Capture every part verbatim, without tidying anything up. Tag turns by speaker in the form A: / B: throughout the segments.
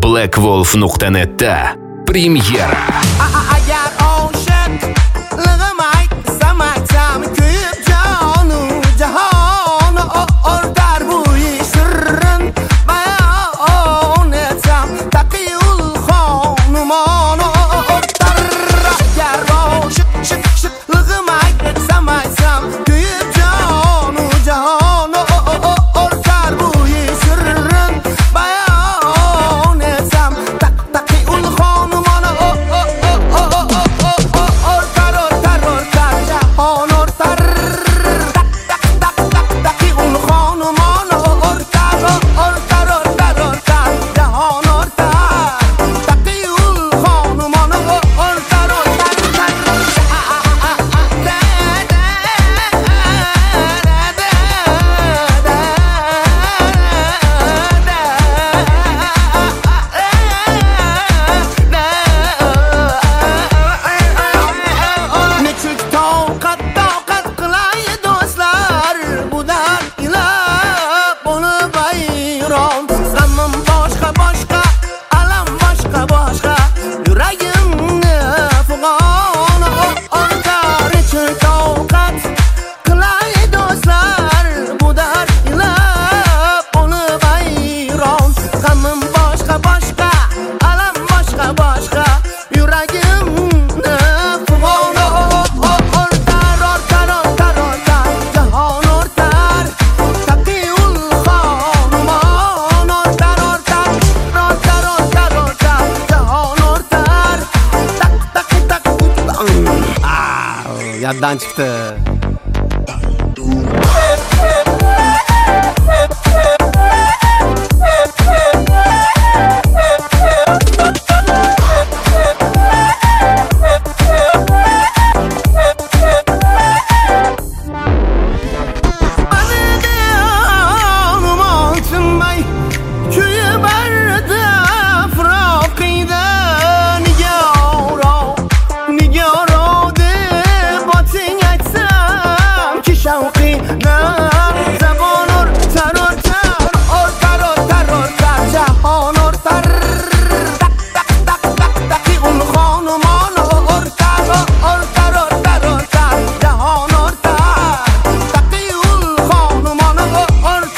A: блэк волф nuqta net'da premyera.
B: Agar oshiqligim aytsam kuyib jonu jahon ortar bu sirrin bayon etsam taqiyul xonumon ortar. Agar oshiqligim aytsam aytsam kuyib jonu jahon ortar bu sirrin bayon etsam taqiyul xonumon ortar ortar ortar jahon ortar. Taqiyul xonumon ortar ortar ortar ortar jahon ortar. Taqiyul xonumon ortar Nechuk toqat toqat qilay do'stlar, bu dard ila bo'lib vayron. G'amim boshqa boshqa, alam boshqa boshqa, yuragimni fig'on ortar. Nechuk toqat qilay do'stlar, bu dard ila bo'lib vayron. G'amim boshqa boshqa, alam boshqa boshqa, yuragimni fig'on ortar ortar ortar ortar jahon ortar. Taqiyul xonumon ortar ortar ortar ortar ortar jahon ortar. Tak tak tak. Ah, yoddan chiqdi.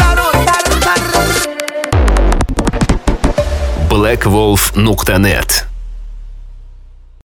A: блэк волф nuqta net